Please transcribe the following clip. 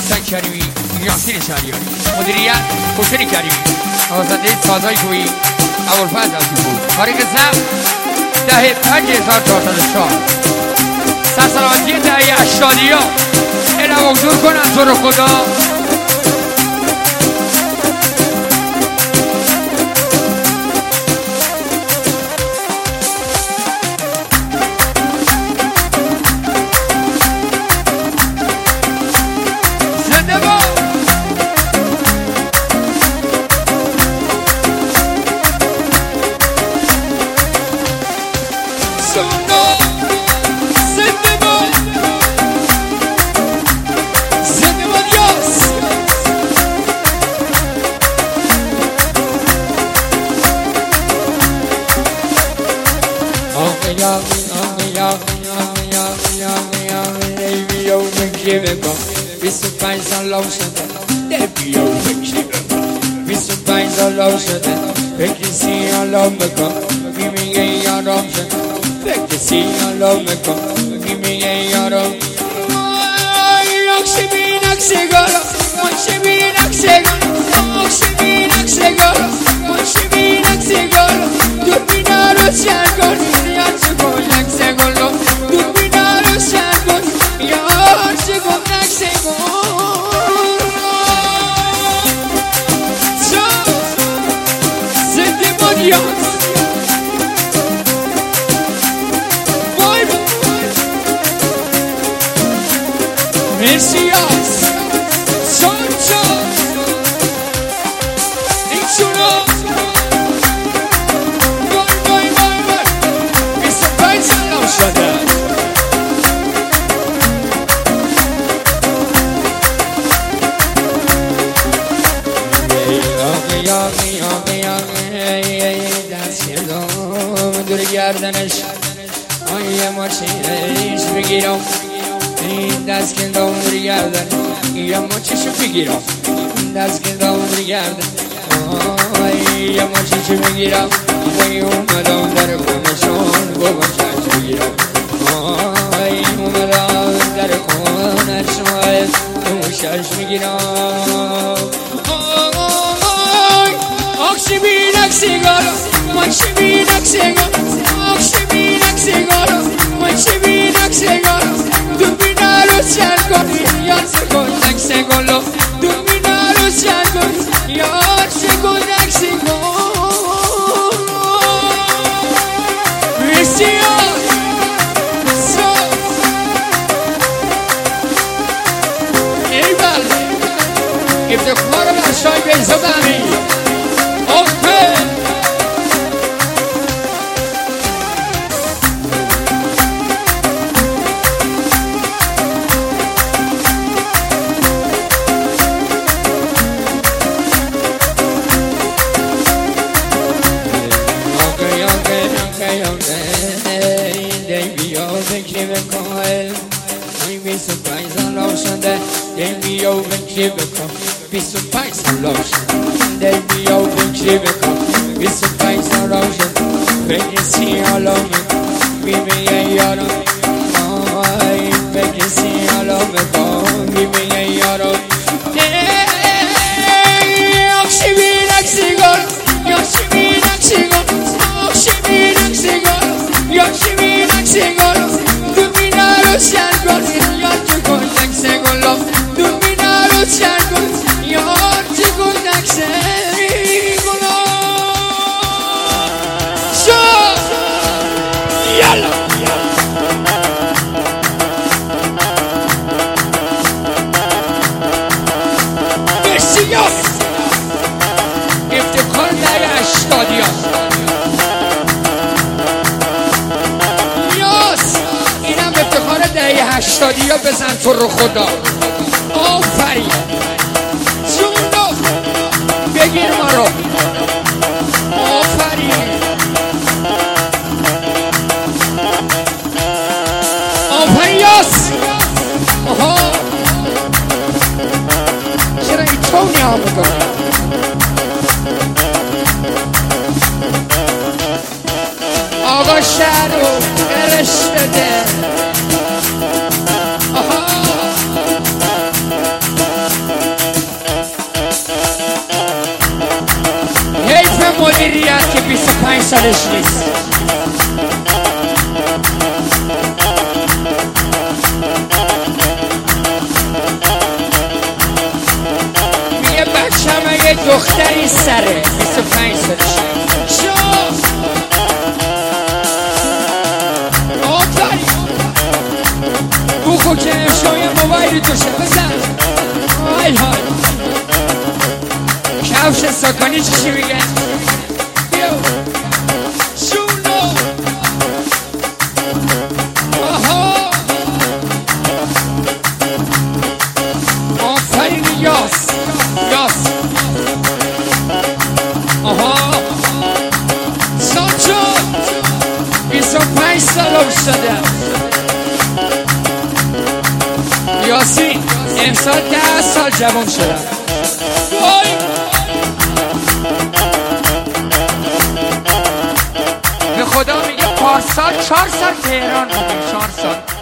حسن کریمی، یاسین شهریاری، مدیریت حسین کریمی، نوازنده سازهای کویی ابوالفضل عزیزپور، تاریخ ضبط 10/5/1404. سرسلامتی دهه 80 اینم مقدور کن از تو رو خدا. پنج سال شده بیا بکشی بکن 25 سال شده بکشی حالا بکن میگه یارم شده بکشی حالا بکن میگه یارم نقشه بی نقشه گارم نقشه بی نقشه گارم نقشه بی نقشه گارم نقشه بی نقشه گارم دوربینا رو شر کن یار چکن نقشه گارم دوربینا رو شر کن یار چکن نقشه گارم Messias, Soncha, Inchuna, Goy, Mr. Benson, no shudder. دست کردم دور گردنش آیه ماشینش بگیرم این دست کردم دور گردن یه ماچشو بگیرم دست کردم دور گردن یه ماچشو بگیرم وی اومدم در خونشون بابا چش بگیرم اومدم در خونشون شش بگیرم آکسی بینک سیگارم ماچی بینک سیگارم آکسی بینک سیگارم ماچی بینک سیگارم دوربینا رو شر کن یار سکن نکسه گلو دوربینا رو شر کن یار سکن نکسه گل بسیار ایول افتخار برشای بیزا بمی بیا بکشی بکن 25 سال شده بیا بکشی بکن 25 سال شده بکشی حالا میبینه یارم بکشی حالا بکن میبینه یارم آکشی بینک سیگار یاکشی بینک سیگار آکشی بینک سیگار یاکشی بینک سیگار دوربینا رو شر کن یار چکن نکسه گلو دوربینا رو شر کن یار چکن نکسه گلو شو یالا بسیار افتخار دهه 80 اینم افتخار دهه 80 بزن تو رو خدا آفرین جونو بگیر ما رو آفرین آفرین یاس آها چرا این طونی ها میکنی آقا شهر رو ارش بده آها که 25 سالش نیست. میگه بچه‌م یه دختری سره 25 سالش. بو که شوی موبایل توشه بزن. های های کفش ساکانی چی میگه؟ بیو شونو. آها آفرین یاس یاس. آها سانچو 25 سالم شده. یاسین امسال 10 سال جوان شدم. به خدا میگه پارسال 4 سال تهران بودیم. 4 سال